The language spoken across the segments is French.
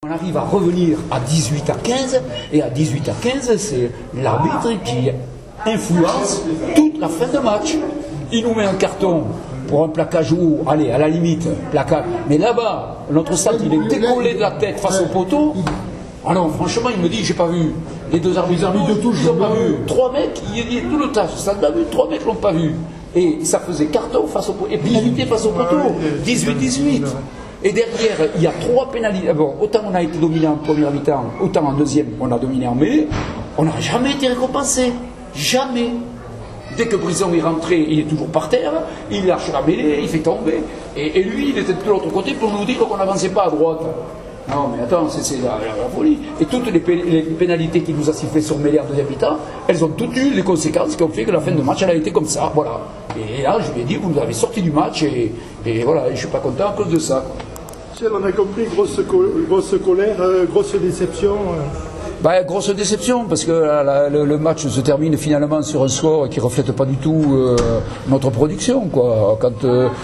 On arrive à revenir à 18 à 15, et à 18 à 15, c'est l'arbitre qui influence toute la fin de match. Il nous met un carton pour un plaquage haut, allez, à la limite, plaquage. Mais là-bas, notre centre, il est décollé de la tête face au poteau. Ah non, franchement, il me dit, j'ai pas vu. Les deux arbitres de touche, ils n'ont pas vu. Trois mecs, tout le tas, ça l'a vu, trois mecs l'ont pas vu. Et ça faisait carton face au poteau, et pénalité face au poteau, 18-18. Et derrière, il y a trois pénalités. Bon, autant on a été dominé en première mi-temps, autant en deuxième, on a dominé en mêlée. On n'a jamais été récompensé. Jamais. Dès que Brisson est rentré, il est toujours par terre, il lâche la mêlée, il fait tomber. Et lui, il était de l'autre côté pour nous dire qu'on n'avançait pas à droite. Non, mais attends, c'est la folie. Et toutes les pénalités qu'il nous a sifflées sur mêlée en deuxième mi-temps, elles ont toutes eu les conséquences qui ont fait que la fin de match, elle a été comme ça. Voilà. Et là, je lui ai dit, vous nous avez sorti du match, et voilà, et je ne suis pas content à cause de ça. Michel, on a compris, grosse colère, grosse déception. Bah, grosse déception, parce que le match se termine finalement sur un score qui ne reflète pas du tout notre production, quoi. Quand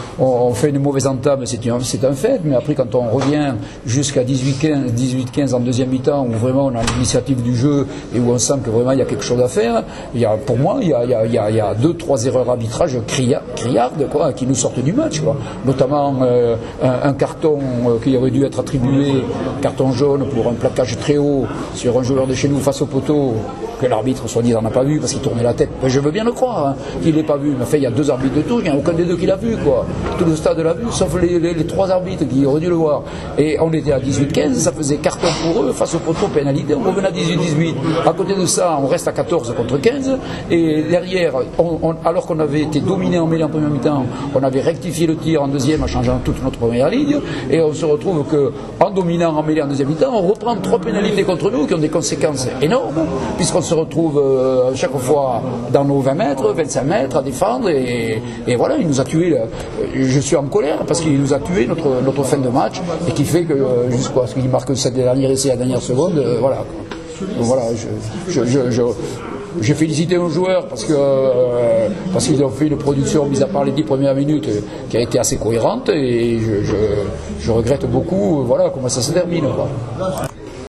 on fait une mauvaise entame, c'est un fait, mais après quand on revient jusqu'à 18-15 en deuxième mi-temps, où vraiment on a l'initiative du jeu et où on sent que vraiment il y a quelque chose à faire, pour moi il y a 2-3 erreurs arbitrage criardes, quoi, qui nous sortent du match, quoi. Notamment un carton qui aurait dû être attribué, carton jaune pour un plaquage très haut sur un joueur de chez nous face au poteau, que l'arbitre soi-disant n'a pas vu parce qu'il tournait la tête. Mais je veux bien le croire, hein, qu'il n'ait pas vu. Mais enfin, il y a deux arbitres de touche, il n'y a aucun des deux qui l'a vu, quoi. Tout le stade l'a vu, sauf les trois arbitres qui auraient dû le voir. Et on était à 18-15, ça faisait carton pour eux face au poteau, pénalité, on revenait à 18-18. À côté de ça, on reste à 14 contre 15, et derrière, alors qu'on avait été dominé en mêlée en première mi-temps, on avait rectifié le tir en deuxième en changeant toute notre première ligne, et on se retrouve qu'en dominant en mêlée en deuxième mi-temps, on reprend 3 pénalités contre nous qui ont des conséquences énormes, puisqu'on se retrouve chaque fois dans nos 20 mètres, 25 mètres à défendre, et voilà, il nous a tué. Je suis en colère parce qu'il nous a tué notre fin de match, et qui fait que jusqu'à ce qu'il marque cette dernière essai à la dernière seconde, voilà. Donc voilà, j'ai félicité nos joueurs parce qu'ils ont fait une production, mis à part les 10 premières minutes, qui a été assez cohérente, et je regrette beaucoup, voilà, comment ça se termine, quoi.